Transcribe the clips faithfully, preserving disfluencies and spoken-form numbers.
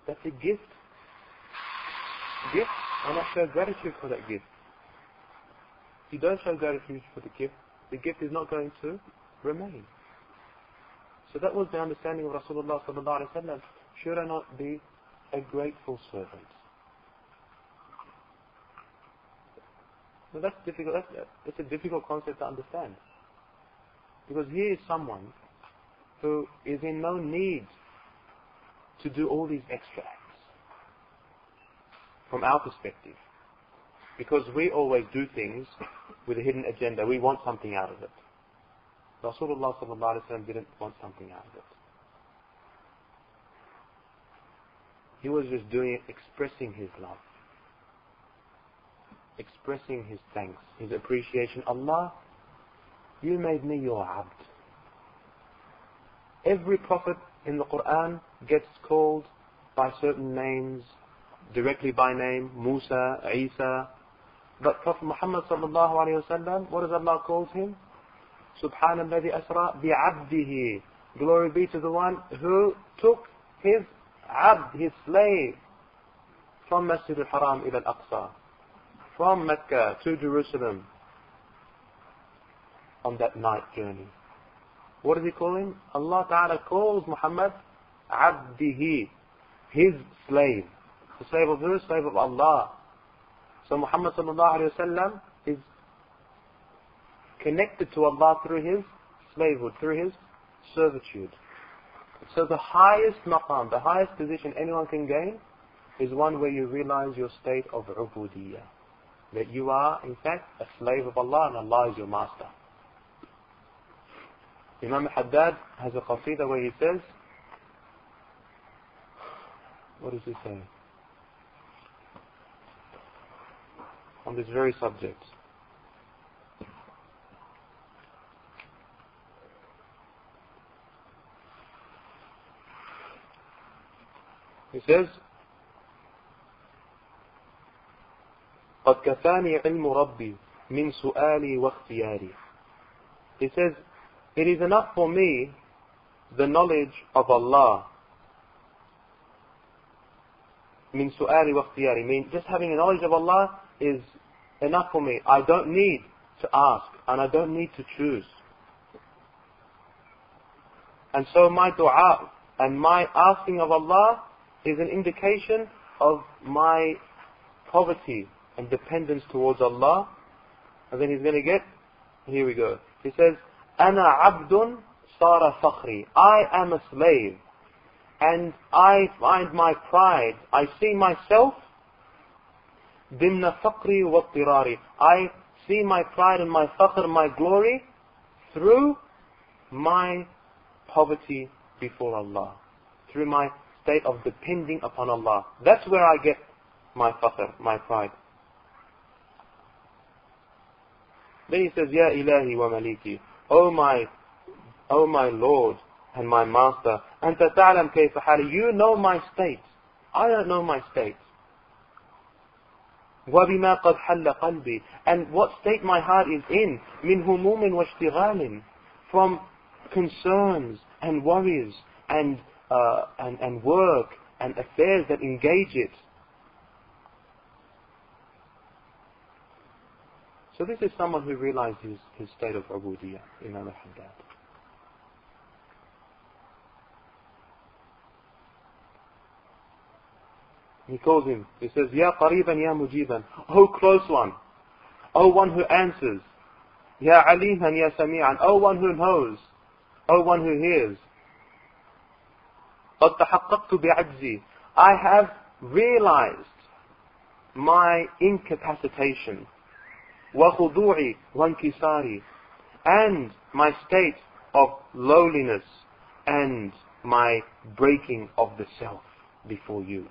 That's a gift. Gift, and I show gratitude for that gift. If you don't show gratitude for the gift, the gift is not going to remain. So that was the understanding of Rasulullah sallallahu alaihi wasallam. Should I not be a grateful servant? Now that's difficult. That's, that's a difficult concept to understand. Because here is someone who is in no need to do all these extra acts. From our perspective. Because we always do things with a hidden agenda. We want something out of it. Rasulullah sallallahu alaihi wasallam didn't want something out of it. He was just doing it, expressing his love. Expressing his thanks, his appreciation. Allah, you made me your abd. Every prophet in the Quran gets called by certain names, directly by name, Musa, Isa. But Prophet Muhammad sallallahu alayhi wa sallam, what does Allah call him? Subhanalladhi asra bi'abdihi. Glory be to the one who took his abd, his slave, from Masjid al-Haram ila al-Aqsa, from Mecca to Jerusalem, on that night journey. What does he call him? Allah Ta'ala calls Muhammad abdihi, his slave. The slave of who? Slave of Allah. So Muhammad sallallahu alayhi wa sallam is connected to Allah through his slavehood, through his servitude. So the highest maqam, the highest position anyone can gain is one where you realize your state of ubudiyyah. That you are, in fact, a slave of Allah and Allah is your master. Imam Haddad has a qasida where he says, what does he say? On this very subject. He says, قد كفاني علم ربي من سؤالي واختياري. He says, it is enough for me, the knowledge of Allah, من سؤالي واختياري. Mean just having a knowledge of Allah is enough for me. I don't need to ask and I don't need to choose. And so my dua and my asking of Allah is an indication of my poverty and dependence towards Allah. And then he's going to get, here we go. He says, أنا عبد صار فخري. I am a slave. And I find my pride. I see myself ضمن فقري واضطراري. I see my pride and my fakhr, my glory, through my poverty before Allah. Through my state of depending upon Allah. That's where I get my fakhr, my pride. Then he says, Ya ilahi wa maliki. Oh my, oh my Lord and my Master. Anta ta'lam kayfa hali. You know my state. I don't know my state. وَبِمَا قَدْ حَلَّ قَلْبِي. And what state my heart is in. مِنْ هُمُومٍ وَاشْتِغَالٍ. From concerns and worries and, uh, and, and work and affairs that engage it. So this is someone who realized his, his state of ubudiyyah, Imam al-Haddad. He calls him, he says, Ya qariban ya mujiban. Oh close one. Oh one who answers. Ya aliman ya sami'an. Oh one who knows. Oh one who hears. قد تحققت بعجزي. I have realized my incapacitation. وَخُضُوعِ وَانْكِسَارِ. And my state of lowliness and my breaking of the self before you.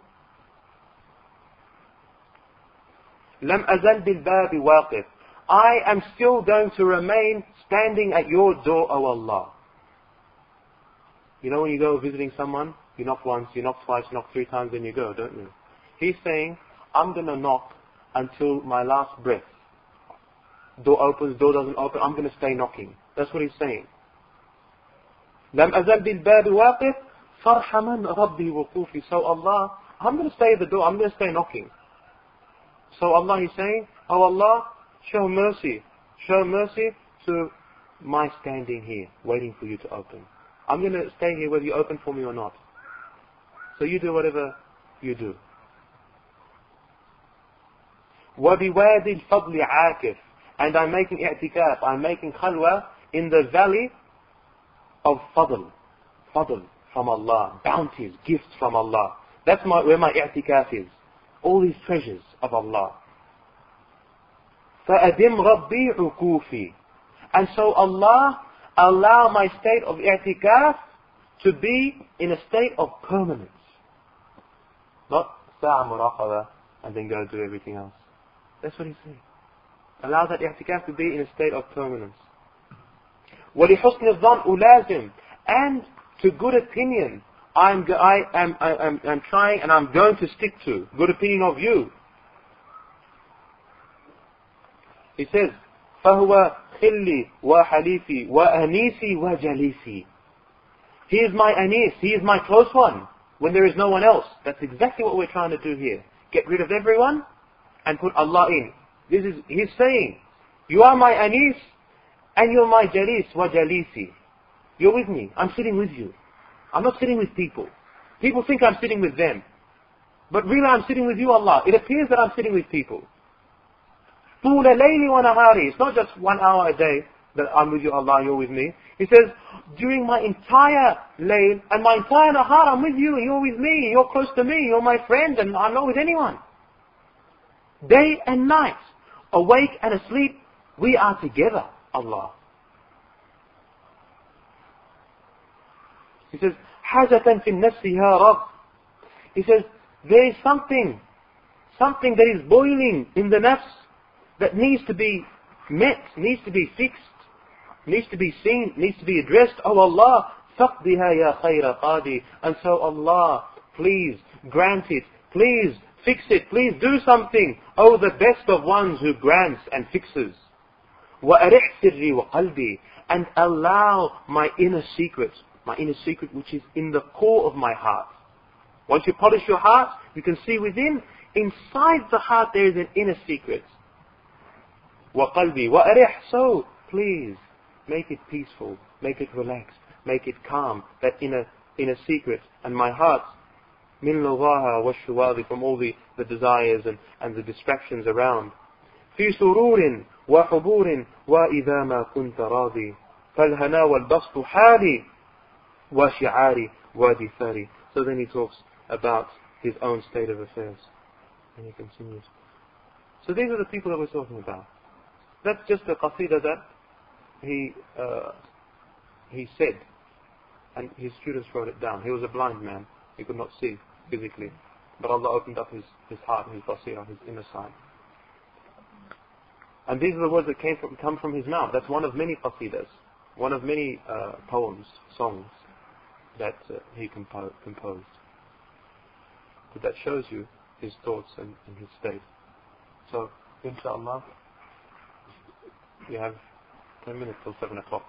لَمْ أَزَلْ بِالْبَابِ وَاقِفْ. I am still going to remain standing at your door, O Allah. You know when you go visiting someone, you knock once, you knock twice, you knock three times, then you go, don't you? He's saying, I'm going to knock until my last breath. Door opens, door doesn't open, I'm going to stay knocking. That's what he's saying. لم أزل بالباب واقف فَارْحَمَنْ رَبِّي وُقُوفِي. So Allah, I'm going to stay at the door, I'm going to stay knocking. So Allah is saying, oh Allah, show mercy. Show mercy to my standing here, waiting for you to open. I'm going to stay here whether you open for me or not. So you do whatever you do. وَبِوَادِ الْفَضْلِ عَاكِفٍ. And I'm making i'tikaf, I'm making khalwa in the valley of fadl. Fadl from Allah, bounties, gifts from Allah. That's my, where my i'tikaf is. All these treasures of Allah. فَأَدِمْ رَبِّي عُكُوفِي. And so Allah allow my state of i'tikaf to be in a state of permanence. Not sa'a muraqaba and then go do everything else. That's what he's saying. Allow that i'tikaf to be in a state of permanence. وَلِحُسْنِ الظَّنْ أُلَازِمْ. And to good opinion, I'm, I am I am I'm trying and I'm going to stick to good opinion of you. He says, فَهُوَ خِلِّي وَحَلِيفِي وَأَنِيسِي وَجَلِيسِي. He is my anis, he is my close one when there is no one else. That's exactly what we're trying to do here. Get rid of everyone and put Allah in. This is, he's saying, you are my anis and you're my jalis wa jalisi. You're with me. I'm sitting with you. I'm not sitting with people. People think I'm sitting with them. But really I'm sitting with you, Allah. It appears that I'm sitting with people. طُولَ لَيْلِ وَنَهَارِ. It's not just one hour a day that I'm with you, Allah, you're with me. He says, during my entire layl and my entire nahar, I'm with you and you're with me. You're close to me. You're my friend and I'm not with anyone. Day and night, awake and asleep, we are together, Allah. He says, حَاجَةً فِي النَّفْسِ يَا رَبِّ. He says, there is something, something that is boiling in the nafs that needs to be met, needs to be fixed, needs to be seen, needs to be addressed. Oh Allah, فَقْدِهَا يَا خَيْرَ قَادِ. And so Allah, please grant it, please fix it, please do something. Oh, the best of ones who grants and fixes. وَأَرِحْ سِرِّي وَقَلْبِي. And allow my inner secret, my inner secret which is in the core of my heart. Once you polish your heart, you can see within, inside the heart there is an inner secret. وَقَلْبِي وَأَرِحْ. So, please, make it peaceful, make it relaxed, make it calm, that inner, inner secret. And my heart, مِنْ لُغَاهَا وَالشُّوَاذِ, from all the, the desires and, and the distractions around. فِي سُرُورٍ وَحُبُورٍ وَإِذَا مَا كُنْتَ رَاضِي فَالْهَنَا وَالْبَسْطُ حَالِي وَشِعَارِ وَدِفَارِ. So then he talks about his own state of affairs. And he continues. So these are the people that we're talking about. That's just a qasida that he uh, he said, and his students wrote it down. He was a blind man. He could not see physically. But Allah opened up his, his heart, his basira, his inner side. And these are the words that came from, come from his mouth. That's one of many qasidas, one of many uh, poems, songs that uh, he compo- composed. But that shows you his thoughts and, and his state. So, inshallah, we have ten minutes till seven o'clock.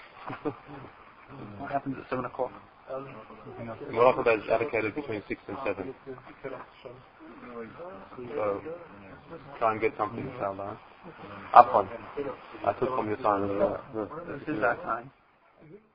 What happens at seven o'clock? Muraqabah is allocated between six and seven. So, try and get something, inshallah. Afwan. I took from your time. This is our time.